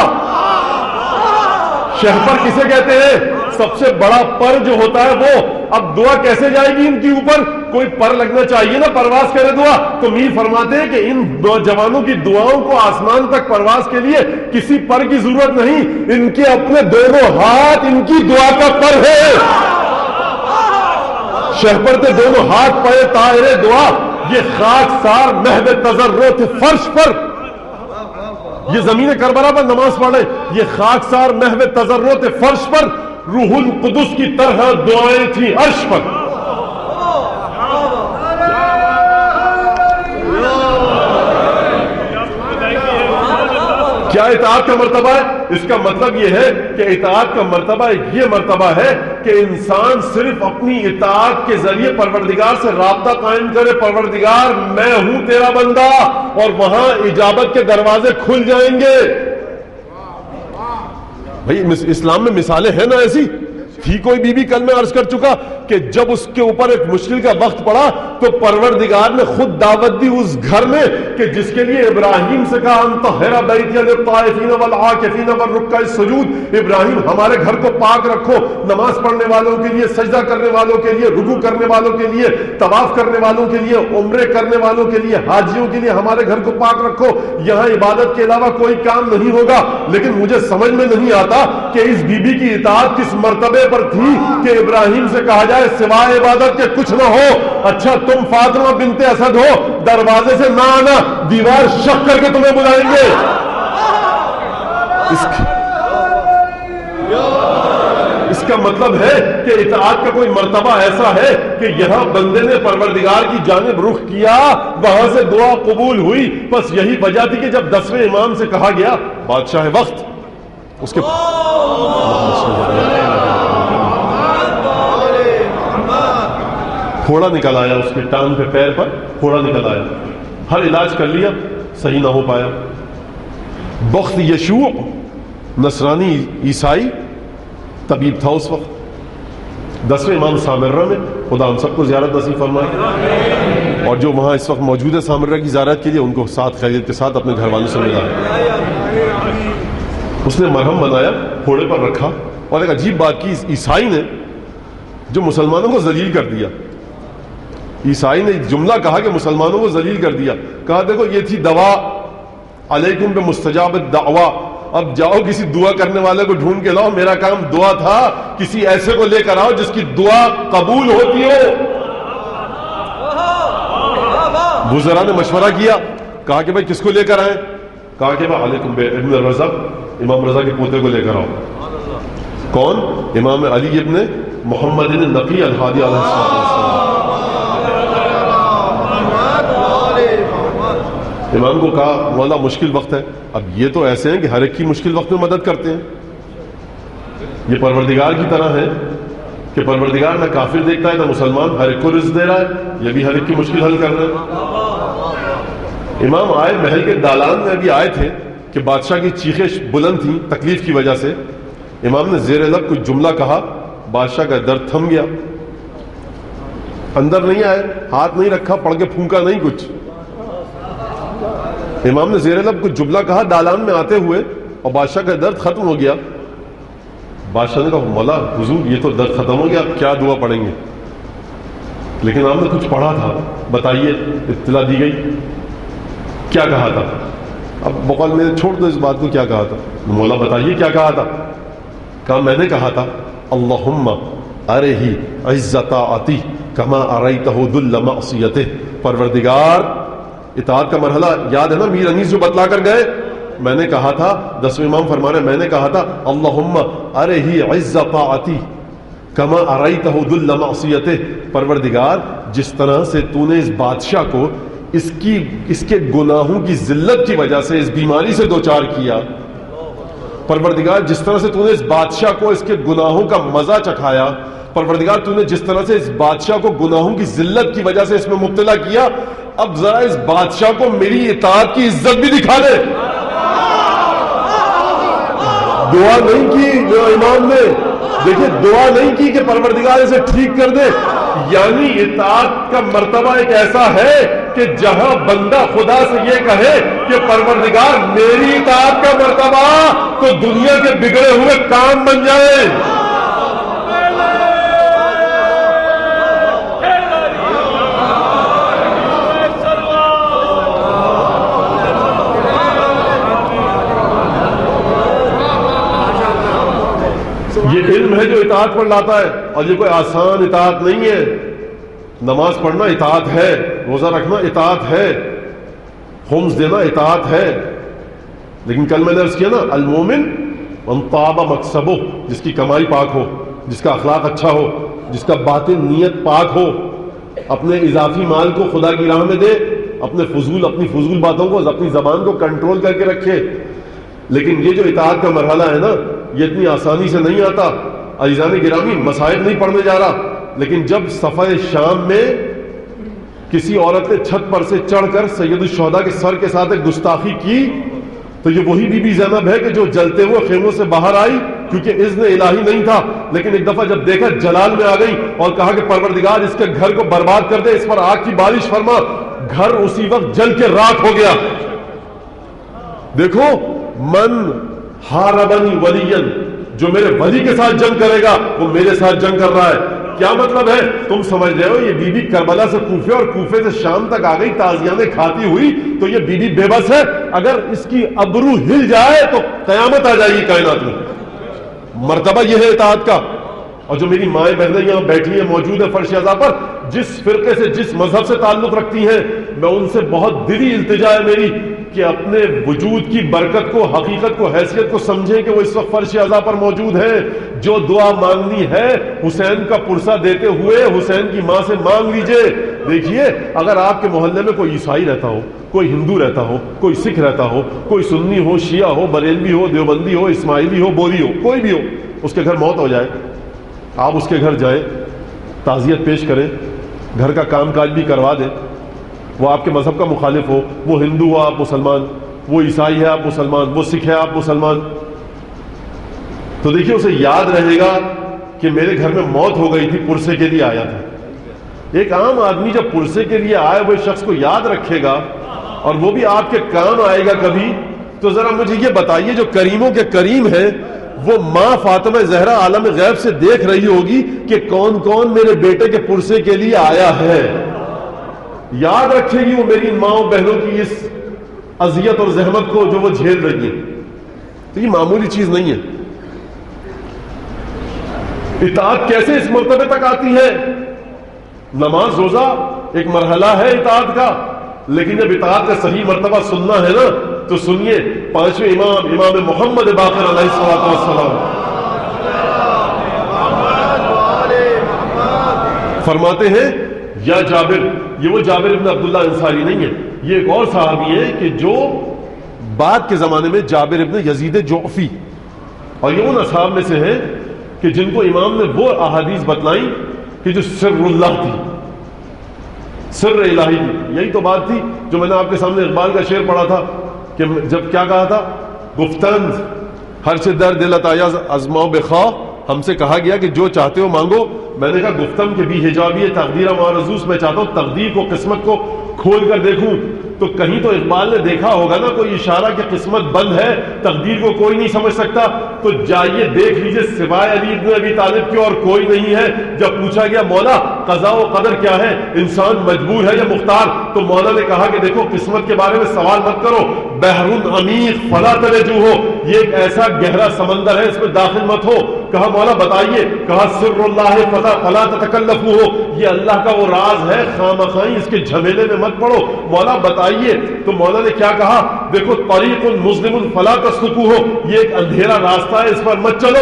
شہپر کسے کہتے ہیں؟ سب سے بڑا پر جو ہوتا ہے وہ. اب دعا کیسے جائے گی ان کے اوپر؟ کوئی پر لگنا چاہیے نا, پرواز کرے دعا. تو میر فرماتے ہیں کہ ان نوجوانوں کی دعاؤں کو آسمان تک پرواز کے لیے کسی پر کی ضرورت نہیں, ان کے اپنے دونوں ہاتھ ان کی دعا کا پر ہے. شہپر تھے دونوں ہاتھ پے طائر دعا. یہ خاک سار محو تضرع تھے فرش پر. یہ زمین کربلا پر نماز پڑھے, یہ خاک سار محو تضرع تھے فرش پر. روح القدس کی طرح دعائیں تھیں عرش پر. کیا اطاعت کا مرتبہ ہے؟ اس کا مطلب یہ ہے کہ اطاعت کا مرتبہ یہ مرتبہ ہے کہ انسان صرف اپنی اطاعت کے ذریعے پروردگار سے رابطہ قائم کرے. پروردگار میں ہوں تیرا بندہ, اور وہاں اجابت کے دروازے کھل جائیں گے. بھائی اسلام میں مثالیں ہیں نا ایسی. تھی کوئی بی بی, کل میں عرض کر چکا کہ جب اس کے اوپر ایک مشکل کا وقت پڑا تو پروردگار نے خود دعوت دی اس گھر میں کہ جس کے لیے ابراہیم سے کہا ان طہر بیتی للطائفین والعاکفین والرکع السجود. ابراہیم ہمارے گھر کو پاک رکھو, نماز پڑھنے والوں کے لیے, سجدہ کرنے والوں کے لیے, رکوع کرنے والوں کے لیے, طواف کرنے والوں کے لیے, عمرے کرنے والوں کے لیے, حاجیوں کے لیے ہمارے گھر کو پاک رکھو. یہاں عبادت کے علاوہ کوئی کام نہیں ہوگا. لیکن مجھے سمجھ میں نہیں آتا کہ اس بی بی کی اطاعت کس مرتبے پر تھی کہ ابراہیم سے کہا جائے سوائے عبادت کے کچھ نہ ہو. اچھا تم فاطمہ بنت اسد ہو, دروازے سے نہ آنا, دیوار شق کر کے تمہیں بلائیں گے. اس کا مطلب ہے کہ اطاعت کا کوئی مرتبہ ایسا ہے کہ یہاں بندے نے پروردگار کی جانب رخ کیا, وہاں سے دعا قبول ہوئی. بس یہی وجہ تھی کہ جب 10ویں امام سے کہا گیا بادشاہ وقت, اس کے پھوڑا نکل آیا, اس کے ٹانگ پہ پیر پر پھوڑا نکل آیا. ہر علاج کر لیا, صحیح نہ ہو پایا. بخت یشوع نصرانی عیسائی طبیب تھا اس وقت. 10ویں امام سامرہ میں, خدا ہم سب کو زیارت نصیب فرمائے, اور جو وہاں اس وقت موجود ہے سامرہ کی زیارت کے لیے ان کو ساتھ خیریت کے ساتھ اپنے گھر والوں سے ملا. اس نے مرہم بنایا, پھوڑے پر رکھا, اور ایک عجیب بات کی, عیسائی نے جو مسلمانوں کو ذلیل کر دیا, عیسائی نے جملہ کہا کہ مسلمانوں کو ذلیل کر دیا. کہا دیکھو یہ تھی دوا, علیکم بمستجاب الدعوہ, اب جاؤ کسی دعا کرنے والے کو ڈھونڈ کے لاؤ. میرا کام دعا تھا, کسی ایسے کو لے کر آؤ جس کی دعا قبول ہوتی ہو. وزراء نے مشورہ کیا, کہا کہ بھائی کس کو لے کر آئیں؟ کہا کہ بھائی علیکم ابن رضا, امام رضا کے پوتے کو لے کر آؤ. کون؟ امام علی ابن محمد النقی الہادی علیہ السلام. امام کو کہا مولا مشکل وقت ہے. اب یہ تو ایسے ہیں کہ ہر ایک کی مشکل وقت میں مدد کرتے ہیں. یہ پروردگار کی طرح ہے کہ پروردگار نہ کافر دیکھتا ہے نہ مسلمان, ہر ایک کو رزق دے رہا ہے. یہ بھی ہر ایک کی مشکل حل کر رہا ہے. امام آئے محل کے دالان میں ابھی آئے تھے کہ بادشاہ کی چیخیں بلند تھیں تکلیف کی وجہ سے. امام نے زیر لب کچھ جملہ کہا, بادشاہ کا درد تھم گیا. اندر نہیں آئے, ہاتھ نہیں رکھا, پڑھ کے پھونکا نہیں کچھ. امام نے زیر لب کچھ جملہ کہا دالان میں آتے ہوئے, اور بادشاہ کا درد ختم ہو گیا. بادشاہ نے کہا مولا حضور یہ تو درد ختم ہو گیا, کیا دعا پڑھیں گے؟ لیکن امام نے کچھ پڑھا تھا, بتائیے. اطلاع دی گئی, کیا کہا تھا؟ اب بقول میں چھوڑ دو اس بات کو, کیا کہا تھا؟ مولا بتائیے کیا کہا تھا؟ کہا میں نے کہا تھا اللہم ارہی عزت طاعتی کما اریتہ ذل معصیتہ. پروردگار, اطاعت کا مرحلہ یاد ہے نا میر انیس جو بتلا کر گئے؟ میں نے کہا تھا, 10ویں امام فرما رہے ہیں, میں نے کہا تھا اللہم ارہی عزت طاعتی کما اریتہ ذل معصیتہ. پروردگار جس طرح سے تو نے اس بادشاہ کو اس کے گناہوں کی ذلت کی وجہ سے اس بیماری سے دوچار کیا, پروردگار جس طرح سے تو نے اس بادشاہ کو اس کے گناہوں کا مزہ چکھایا, پروردگار تو نے جس طرح سے اس بادشاہ کو گناہوں کی ذلت کی وجہ سے اس میں مبتلا کیا, اب ذرا اس بادشاہ کو میری اطاعت کی عزت بھی دکھا دے. دعا نہیں کی جو امام نے, دیکھیں دعا نہیں کی کہ پروردگار اسے ٹھیک کر دے. یعنی اطاعت کا مرتبہ ایک ایسا ہے کہ جہاں بندہ خدا سے یہ کہے کہ پروردگار میری اطاعت کا مرتبہ تو دنیا کے بگڑے ہوئے کام بن جائے. یہ علم ہے جو اطاعت پر لاتا ہے, اور یہ کوئی آسان اطاعت نہیں ہے. نماز پڑھنا اطاعت ہے, روزہ رکھنا اطاعت ہے, خمس دینا اطاعت ہے. لیکن کل میں نے عرض کیا نا, المومن من طاب مکسبہ, جس کی کمائی پاک ہو, جس کا اخلاق اچھا ہو, جس کا باطن نیت پاک ہو, اپنے اضافی مال کو خدا کی راہ میں دے, اپنی فضول باتوں کو, اپنی زبان کو کنٹرول کر کے رکھے. لیکن یہ جو اطاعت کا مرحلہ ہے نا, یہ اتنی آسانی سے نہیں آتا. عزیزان گرامی, مسائل نہیں پڑھنے جا رہا, لیکن جب صفحہ شام میں کسی عورت نے چھت پر سے چڑھ کر سید الشہداء کے سر کے ساتھ ایک گستاخی کی, تو یہ وہی بی بی زینب ہے کہ جو جلتے ہوئے خیموں سے باہر آئی, کیونکہ اذن الہی نہیں تھا. لیکن ایک دفعہ جب دیکھا جلال میں آ گئی اور کہا کہ پروردگار اس کے گھر کو برباد کر دے, اس پر آگ کی بارش فرما. گھر اسی وقت جل کے راکھ ہو گیا. دیکھو, من حاربنی ولیا, جو میرے ولی کے ساتھ جنگ کرے گا وہ میرے ساتھ جنگ کر رہا ہے. کیا مطلب ہے؟ تم سمجھ رہے ہو یہ بی بی کربلا سے کوفے اور کوفے سے شام تک آ گئی تازیانے کھاتی ہوئی, تو یہ بی بی بے بس ہے. اگر اس کی ابرو ہل جائے تو قیامت آ جائے گی کائنات میں. مرتبہ یہ ہے اطاعت کا. اور جو میری مائیں بہنیں یہاں بیٹھی ہیں, موجود ہیں فرش اعضاء پر, جس فرقے سے جس مذہب سے تعلق رکھتی ہیں, میں ان سے بہت دلی التجا ہے میری کہ اپنے وجود کی برکت کو, حقیقت کو, حیثیت کو سمجھیں کہ وہ اس وقت فرش اعضاء پر موجود ہیں. جو دعا مانگنی ہے حسین کا پرسہ دیتے ہوئے حسین کی ماں سے مانگ لیجئے. دیکھیے, اگر آپ کے محلے میں کوئی عیسائی رہتا ہو, کوئی ہندو رہتا ہو, کوئی سکھ رہتا ہو, کوئی سنی ہو, شیعہ ہو, بریلوی ہو, دیوبندی ہو, اسماعیلی ہو, بوری ہو, کوئی بھی ہو, اس کے گھر موت ہو جائے, آپ اس کے گھر جائیں, تعزیت پیش کریں, گھر کا کام کاج بھی کروا دیں. وہ آپ کے مذہب کا مخالف ہو, وہ ہندو ہو آپ مسلمان, وہ عیسائی ہے آپ مسلمان, وہ سکھ ہے آپ مسلمان, تو دیکھیے اسے یاد رہے گا کہ میرے گھر میں موت ہو گئی تھی, پرسے کے لیے آیا تھا. ایک عام آدمی جب پرسے کے لیے آئے ہوئے شخص کو یاد رکھے گا اور وہ بھی آپ کے کام آئے گا کبھی, تو ذرا مجھے یہ بتائیے جو کریموں کے کریم ہے وہ ماں فاطمہ زہرا عالم غیب سے دیکھ رہی ہوگی کہ کون کون میرے بیٹے کے پرسے کے لیے آیا ہے. یاد رکھے گی وہ میری ماؤں بہنوں کی اس اذیت اور زحمت کو جو وہ جھیل رہی ہے. تو یہ معمولی چیز نہیں ہے. اطاعت کیسے اس مرتبے تک آتی ہے؟ نماز روزہ ایک مرحلہ ہے اطاعت کا, لیکن جب اطاعت کا صحیح مرتبہ سننا ہے نا تو سنیے. 5ویں امام محمد باقر علیہ الصلوۃ والسلام فرماتے ہیں, یا جابر, یہ وہ جابر ابن عبداللہ انصاری نہیں ہے, یہ ایک اور صحابی ہے کہ جو بعد کے زمانے میں جابر ابن یزید جعفی, اور یہ ان اصحاب میں سے ہیں کہ جن کو امام نے وہ احادیث بتلائیں کہ جو سر اللہ تھی. سر الہی کی. یہی تو بات تھی جو میں نے آپ کے سامنے اقبال کا شعر پڑھا تھا کہ جب کیا کہا تھا, گفتند ہر سے در دل عطایا ازماؤ بخواہ, ہم سے کہا گیا کہ جو چاہتے ہو مانگو. میں نے کہا گفتم کے بھی حجابی ہے تقدیر معرضوس, میں چاہتا ہوں تقدیر کو قسمت کو کھول کر دیکھوں. تو کہیں تو اقبال نے دیکھا ہوگا نا کوئی اشارہ کہ قسمت بند ہے, تقدیر کو کوئی نہیں سمجھ سکتا. تو جائیے دیکھ لیجئے سوائے علی بن ابی طالب کے اور کوئی نہیں ہے. جب پوچھا گیا مولا قضاء و قدر کیا ہے, انسان مجبور ہے یا مختار, تو مولا نے کہا کہ دیکھو قسمت کے بارے میں سوال مت کرو, بحر عمیق فلا تلجو ہو, یہ ایک ایسا گہرا سمندر ہے اس میں داخل مت ہو. کہا مولا بتائیے, کہا سر اللہ فلا تتکلفو ہو, یہ اللہ کا وہ راز ہے, خامخواہ اس کے جھمیلے میں مت پڑو. مولا بتائیے. تو مولا نے کیا کہا, دیکھو طریق مظلم فلا تسلکو ہو, یہ ایک اندھیرا راستہ ہے اس پر مت چلو.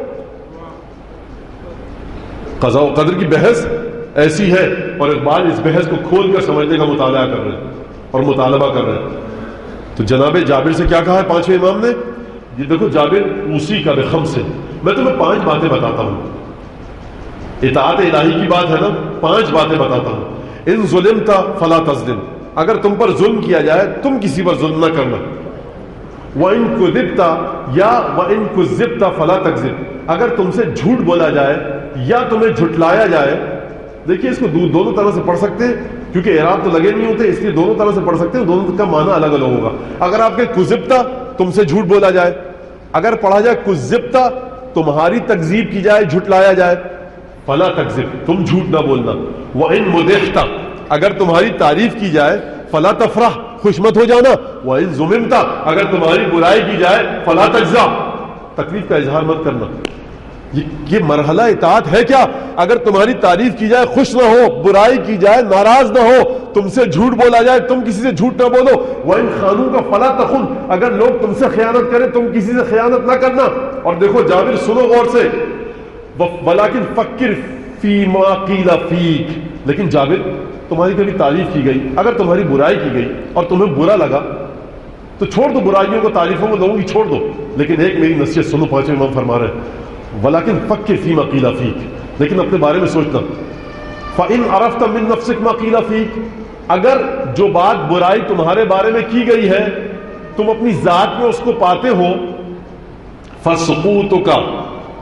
قضاء و قدر کی بحث ایسی ہے, اور اقبال اس بحث کو کھول کر سمجھنے کا مطالعہ کر رہے ہیں اور مطالبہ کر رہے ہیں. تو جناب جابر سے کیا کہا ہے پانچویں امام نے, یہ دیکھو جابر اسی کا بخم سے, میں تمہیں 5 باتیں بتاتا ہوں. اطاعت الہی کی بات ہے نا, 5 باتیں بتاتا ہوں. ان ظلمت فلا تظلم, اگر تم پر ظلم کیا جائے تم کسی پر ظلم نہ کرنا. وَإِن كُذِبْتَ یا وَإِن كُذِّبْتَ فَلَا تَكْذِبْ, اگر تم سے جھوٹ بولا جائے یا تمہیں جھٹلایا جائے. دیکھیے اس کو دونوں طرح سے پڑھ سکتے ہیں کیونکہ اعراب تو لگے نہیں ہوتے, اس لیے دونوں طرح سے پڑھ سکتے ہیں, دونوں کا معنی الگ الگ ہوگا. اگر آپ کے کذبتا تم سے جھوٹ بولا جائے, اگر پڑھا جائے کذبتا تمہاری تکذیب کی جائے, جھٹلایا جائے, فلا تکذب تم جھوٹ نہ بولنا. وَإِن مُدِحْتَ اگر تمہاری تعریف کی جائے, فلا تفرح خوش مت ہو جانا. وَإِن ذُمِمْتَ اگر تمہاری برائی کی جائے, فلا تجزع تکلیف کا اظہار مت کرنا. یہ مرحلہ اطاعت ہے کیا؟ اگر تمہاری تعریف کی جائے خوش نہ ہو, برائی کی جائے ناراض نہ ہو, تم سے جھوٹ بولا جائے تم کسی سے جھوٹ نہ بولو. وَإِن خَانُوكَ فَلَا تَخُنْ اگر لوگ تم سے خیانت کریں تم کسی سے خیانت نہ کرنا. اور دیکھو جابر سنو غور سے, وَلَكِنْ فَكِّرْ فِي مَا قِيلَ فِيكَ, لیکن جابر تمہاری کبھی تعریف کی گئی, اگر تمہاری برائی کی گئی اور تمہیں برا لگا تو چھوڑ دو برائیوں کو, تعریفوں کو لوگوں کی چھوڑ دو. لیکن ایک میری نصیحت سنو, 5ویں امام فرما رہے ہیں وَلَكِنْ فَكِّرْ فِي مَا قِيلَ فِيكَ, لیکن اپنے بارے میں سوچنا. فَإِنْ عَرَفْتَ مِنْ نَفْسِكَ مَا قِيلَ فِيكَ اگر جو بات برائی تمہارے بارے میں کی گئی ہے تم اپنی ذات میں اس کو پاتے ہو, فَسُقُوتُكَ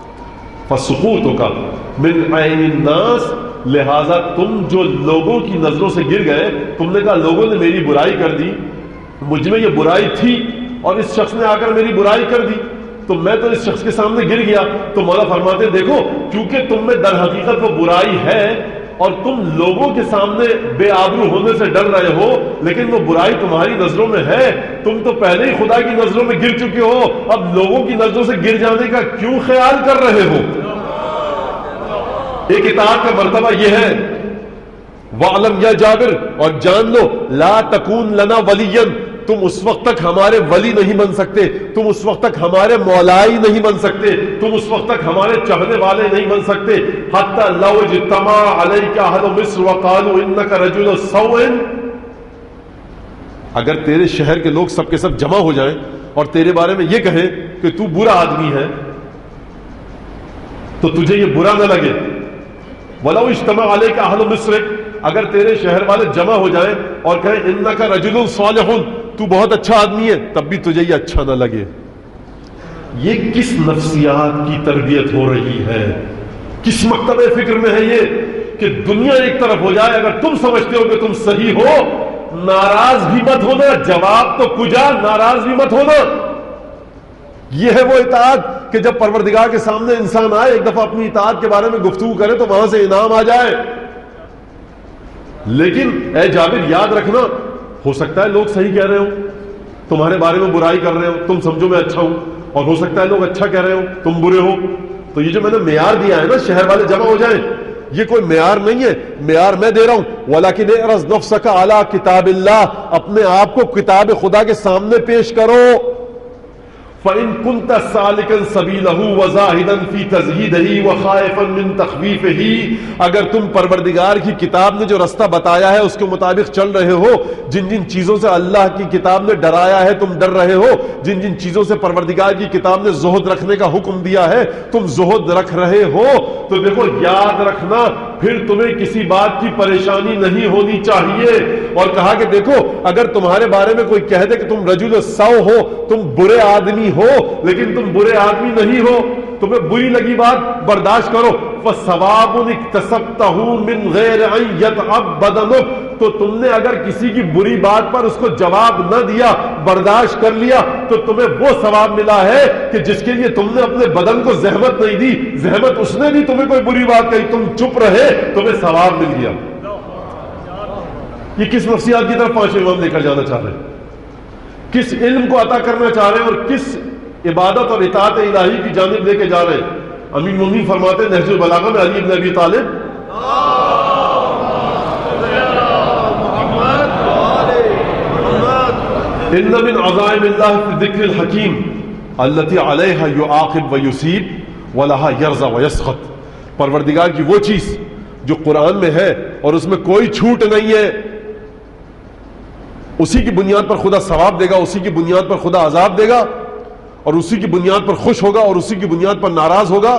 مِنْ عَيْنِ النَّاسِ لہذا تم جو لوگوں کی نظروں سے گر گئے, تم نے کہا لوگوں نے میری برائی کر دی, مجھ میں یہ برائی تھی اور اس شخص نے آ کر میری برائی کر دی تو میں تو اس شخص کے سامنے گر گیا. تو مولا فرماتے دیکھو کیونکہ تم میں در حقیقت وہ برائی ہے اور تم لوگوں کے سامنے بے آبرو ہونے سے ڈر رہے ہو, لیکن وہ برائی تمہاری نظروں میں ہے, تم تو پہلے ہی خدا کی نظروں میں گر چکے ہو, اب لوگوں کی نظروں سے گر جانے کا کیوں خیال کر رہے ہو. ایک اطاعت کا مرتبہ یہ ہے, وَعْلَمْ یا جابر اور جان لو, لا تکون لنا ولیًا تم اس وقت تک ہمارے ولی نہیں بن سکتے, تم اس وقت تک ہمارے مولائی نہیں بن سکتے, تم اس وقت تک ہمارے چاہنے والے نہیں بن سکتے. حتی لو اجتمع علیک اہل مصر وقالوا انک رجل سوء اگر تیرے شہر کے لوگ سب کے سب جمع ہو جائیں اور تیرے بارے میں یہ کہیں کہ تو برا آدمی ہے تو تجھے یہ برا نہ لگے. ولو اجتمع علیک اہل مصر اگر تیرے شہر والے جمع ہو جائیں اور کہیں انک رجل صالح تو بہت اچھا آدمی ہے, تب بھی تجھے یہ اچھا نہ لگے. یہ کس نفسیات کی تربیت ہو رہی ہے, کس مکتب فکر میں ہے یہ کہ دنیا ایک طرف ہو جائے, اگر تم سمجھتے ہو کہ تم صحیح ہو ناراض بھی مت ہونا, جواب تو کجا, ناراض بھی مت ہونا. یہ ہے وہ اطاعت کہ جب پروردگار کے سامنے انسان آئے ایک دفعہ اپنی اطاعت کے بارے میں گفتگو کرے تو وہاں سے انعام آ جائے. لیکن اے جابر یاد رکھنا, ہو سکتا ہے لوگ صحیح کہہ رہے ہوں, تمہارے بارے میں برائی کر رہے ہو, تم سمجھو میں اچھا ہوں, اور ہو سکتا ہے لوگ اچھا کہہ رہے ہو تم برے ہو. تو یہ جو میں نے معیار دیا ہے نا شہر والے جمع ہو جائیں, یہ کوئی معیار نہیں ہے, معیار میں دے رہا ہوں. وَلَكِنْ اعْرَضْ نَفْسَكَ عَلَىٰ كِتَابِ اللَّهِ اپنے آپ کو کتاب خدا کے سامنے پیش کرو. فَإِن كُنْتَ سَالِكًا سَبِيلَهُ وَزَاهِدًا فِي تَزْهِيدِهِ وَخَائِفًا مِنْ تَخْوِيفِهِ، اگر تم پروردگار کی کتاب نے جو رستہ بتایا ہے اس کے مطابق چل رہے ہو، جن جن چیزوں سے اللہ کی کتاب نے ڈرایا ہے تم ڈر رہے ہو، جن جن چیزوں سے پروردگار کی کتاب نے زہد رکھنے کا حکم دیا ہے تم زہد رکھ رہے ہو، تو دیکھو یاد رکھنا پھر تمہیں کسی بات کی پریشانی نہیں ہونی چاہیے۔ اور کہا کہ دیکھو اگر تمہارے بارے میں کوئی کہہ دے کہ تم رجل السوء ہو، تم برے آدمی ہو، لیکن تم برے آدمی نہیں ہو، تمہیں بری لگی بات برداشت کرو۔ فَثَوَابٌ اكْتَسَبْتَهُ مِنْ غَيْرِ أَنْ يَتْعَبَّدَ نُفْسُ، تو تم نے اگر کسی کی بری بات پر اس کو جواب نہ دیا، برداشت کر لیا، تو تمہیں وہ ثواب ملا ہے کہ جس کے لیے تم نے اپنے بدن کو زحمت نہیں دی، زحمت اس نے دی، تمہیں کوئی بری بات کہی، تم چپ رہے، تمہیں ثواب مل گیا۔ یہ کس نفسیات کی طرف پانچ امام لے کر جانا چاہ رہے ہیں، کس علم کو عطا کرنا چاہ رہے ہیں، اور کس عبادت اور اطاعت الہی کی جانب لے کے جا رہے ہیں۔ امیر المومنین فرماتے ہیں نہج البلاغہ میں علی بن ابی طالب ان من عظائم اللہ فی الذکر الحکیم التي علیہا یعاقب ویصیب ولہا یرضى ویسخط، پروردگار کی وہ چیز جو قرآن میں ہے اور اس میں کوئی چھوٹ نہیں ہے، اسی کی بنیاد پر خدا ثواب دے گا، اسی کی بنیاد پر خدا عذاب دے گا، اور اسی کی بنیاد پر خوش ہوگا اور اسی کی بنیاد پر ناراض ہوگا۔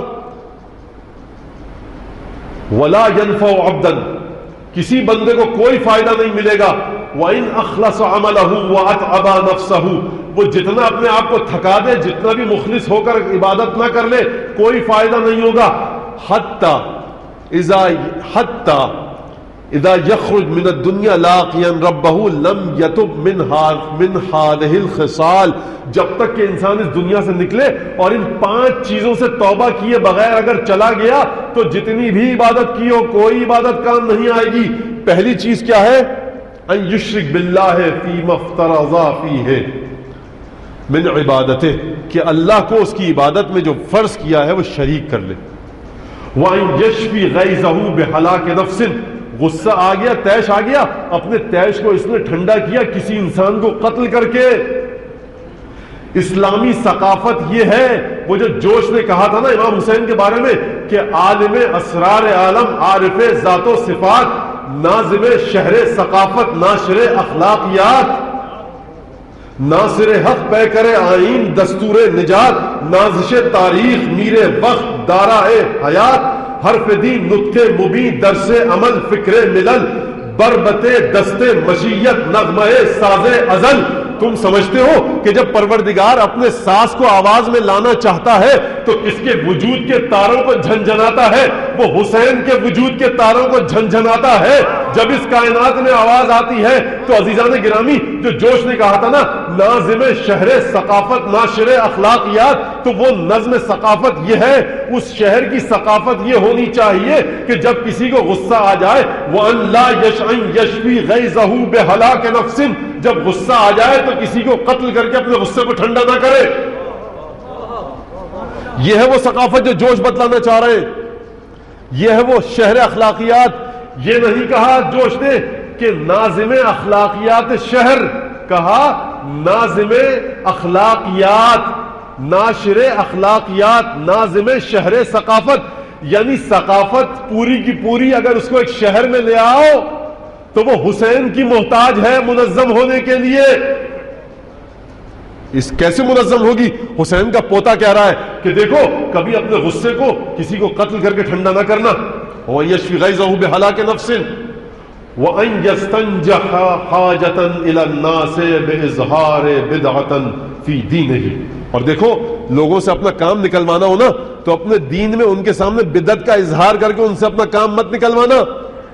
ولا ينفع عبدا، کسی بندے کو کوئی فائدہ نہیں ملے گا، وَإِنْ أَخْلَصَ عَمَلَهُ وَأَتْعَبَ نَفْسَهُ، وہ جتنا اپنے آپ کو تھکا دے، جتنا بھی مخلص ہو کر عبادت نہ کر لے، کوئی فائدہ نہیں ہوگا۔ حتی اذا يخرج من الدنيا لاقيا ربه لم يتب من هذه الخصال، جب تک کہ انسان اس دنیا سے نکلے اور ان پانچ چیزوں سے توبہ کیے بغیر اگر چلا گیا تو جتنی بھی عبادت کی ہو کوئی عبادت کام نہیں آئے گی۔ پہلی چیز کیا ہے؟ ان یشرک باللہ فیما افترض فیہ من عبادتہ، کہ اللہ کو اس کی عبادت میں جو فرض کیا ہے وہ شریک کر لے۔ وان یشفی غیظہ بہلاک نفس، غصہ آ گیا، تیش آ گیا، اپنے تیش کو اس نے ٹھنڈا کیا کسی انسان کو قتل کر کے۔ اسلامی ثقافت یہ ہے، وہ جو جوش نے کہا تھا نا امام حسین کے بارے میں کہ عالم اسرار عالم، عارف ذات و صفات، ناظم شہر ثقافت، ناشر اخلاقیات، ناصر حق پیکر آئین، دستور نجات، نازش تاریخ، میر وقت، دارا حیات، حرف دین، نطق مبین، درس عمل، فکر ملل، بربت دست مشیت، نغمہ ساز ازل۔ تم سمجھتے ہو کہ جب پروردگار اپنے ساز کو آواز میں لانا چاہتا ہے تو کس کے وجود کے تاروں کو جھنجھناتا ہے؟ وہ حسین کے وجود کے تاروں کو جھنجھناتا ہے۔ جب اس کائنات میں آواز آتی ہے تو عزیزان گرامی، جو جوش نے کہا تھا نا ناظم شہر ثقافت، ناشر اخلاقیات، تو وہ نظم ثقافت یہ ہے، اس شہر کی ثقافت یہ ہونی چاہیے کہ جب کسی کو غصہ آ جائے وَأَن لَا يَشْفِي غَيْظَهُ بِهَلَاكِ نَفْسٍ، جب غصہ آ جائے تو کسی کو قتل کر کے اپنے غصے کو ٹھنڈا نہ کرے۔ یہ ہے وہ ثقافت جو جوش بتلانا چاہ رہے ہیں، یہ ہے وہ شہر اخلاقیات۔ یہ نہیں کہا جوش نے کہ ناظم اخلاقیات شہر، کہا ناظم اخلاقیات، ناشر اخلاقیات، ناظم شہر ثقافت، یعنی ثقافت پوری کی پوری اگر اس کو ایک شہر میں لے آؤ تو وہ حسین کی محتاج ہے منظم ہونے کے لیے۔ اس کیسے منظم ہوگی؟ حسین کا پوتا کہہ رہا ہے کہ دیکھو کبھی اپنے غصے کو کسی کو قتل کر کے ٹھنڈا نہ کرنا۔ وَيَشْفِ غَيْظَهُ بِهَلَاكِ نَفْسٍ وَأَنْ يَسْتَنْجَحَ حَاجَةً إِلَى النَّاسِ بِإِظْهَارِ بِدْعَةً فِي دِينِهِ، اور دیکھو لوگوں سے اپنا کام نکلوانا ہو نا تو اپنے دین میں ان کے سامنے بدعت کا اظہار کر کے ان سے اپنا کام مت نکلوانا۔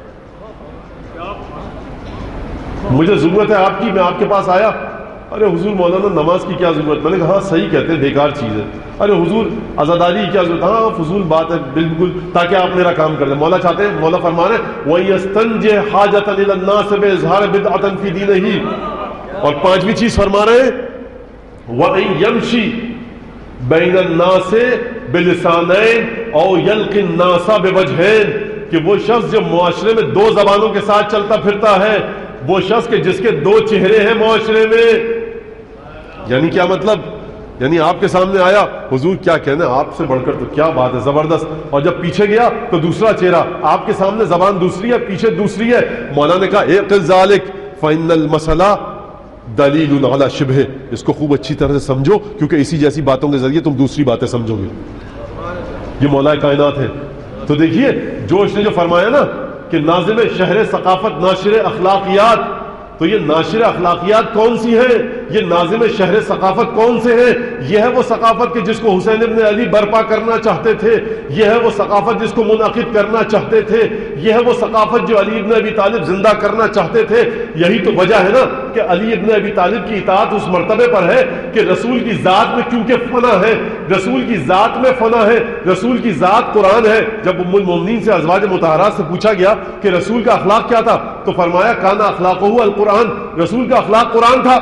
مجھے ضرورت ہے آپ کی، میں آپ کے پاس آیا، ارے حضور مولانا نماز کی کیا ضرورت؟ میں نے کہا ہاں صحیح کہتے ہیں، بیکار چیز ہے۔ ارے حضور عزاداری کی کیا ضرورت؟ ہاں فضول بات ہے بالکل، تاکہ آپ میرا کام کر دیں۔ مولا چاہتے ہیں، مولا فرما رہے ہیں وَيَسْتَنْجِحَ حَاجَةً إِلَى النَّاسِ بِإِظْهَارِ بِدْعَةً فِي دِينِهِ، اور پانچویں چیز فرما رہے ہیں وَأَنْ يَمْشِي بَيْنَ النَّاسِ بِلِسَانَيْنِ أَوْ يَلْقِ النَّاسَ بِوَجْهَيْنِ، کہ وہ شخص جو معاشرے میں دو زبانوں کے ساتھ چلتا پھرتا ہے، وہ شخص کہ جس کے دو چہرے ہیں معاشرے میں۔ یعنی کیا مطلب؟ یعنی آپ کے سامنے آیا حضور کیا کہنا، آپ سے بڑھ کر تو کیا بات ہے، زبردست. اور جب پیچھے گیا تو دوسرا چہرہ، آپ کے سامنے زبان دوسری ہے، پیچھے دوسری ہے. مولانا نے کہا اعقل ذالک فإن المسئلہ دلیل علی شبہ، اس کو خوب اچھی طرح سے سمجھو کیونکہ اسی جیسی باتوں کے ذریعے تم دوسری باتیں سمجھو گے. یہ مولا کائنات ہے. تو دیکھیے جوش نے جو فرمایا نا کہ ناظم شہر ثقافت ناشر اخلاقیات، تو یہ ناشر اخلاقیات کون سی ہے؟ یہ ناظم شہر ثقافت کون سے ہیں؟ یہ ہے وہ ثقافت کہ جس کو حسین ابن علی برپا کرنا چاہتے تھے، یہ ہے وہ ثقافت جس کو منعقد کرنا چاہتے تھے، یہ ہے وہ ثقافت جو علی ابن ابی طالب زندہ کرنا چاہتے تھے. یہی تو وجہ ہے نا کہ علی ابن ابی طالب کی اطاعت اس مرتبے پر ہے کہ رسول کی ذات میں کیونکہ فنا ہے، رسول کی ذات میں فنا ہے، رسول کی ذات قرآن ہے. جب ام المومنین سے ازواج مطہرات سے پوچھا گیا کہ رسول کا اخلاق کیا تھا تو فرمایا کانا اخلاقہ القرآن، رسول کا اخلاق قرآن تھا.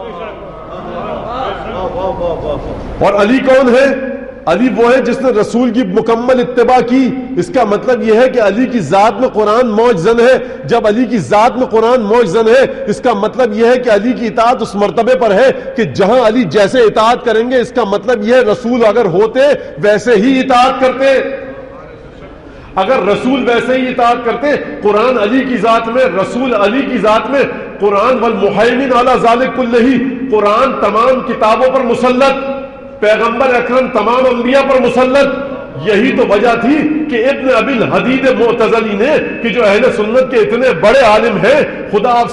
اور علی کون ہے؟ علی وہ ہے جس نے رسول کی مکمل اتباع کی. اس کا مطلب یہ ہے کہ علی کی ذات میں قرآن معجزن ہے. جب علی کی ذات میں قرآن معجزن ہے اس کا مطلب یہ ہے کہ علی کی اطاعت اس مرتبے پر ہے کہ جہاں علی جیسے اطاعت کریں گے، اس کا مطلب یہ ہے رسول اگر ہوتے ویسے ہی اطاعت کرتے. اگر رسول ویسے ہی اطاعت کرتے، قرآن علی کی ذات میں، رسول علی کی ذات میں، قرآن والمحیمن علی ذالک کلہ، قرآن تمام کتابوں پر مسلط، پیغمبر اکرم تمام انبیاء پر مسلط. یہی تو وجہ تھی کہ ابن ابی الحدید معتزلی نے کہ جو اہل سنت کے اتنے بڑے عالم ہیں، خدا آپ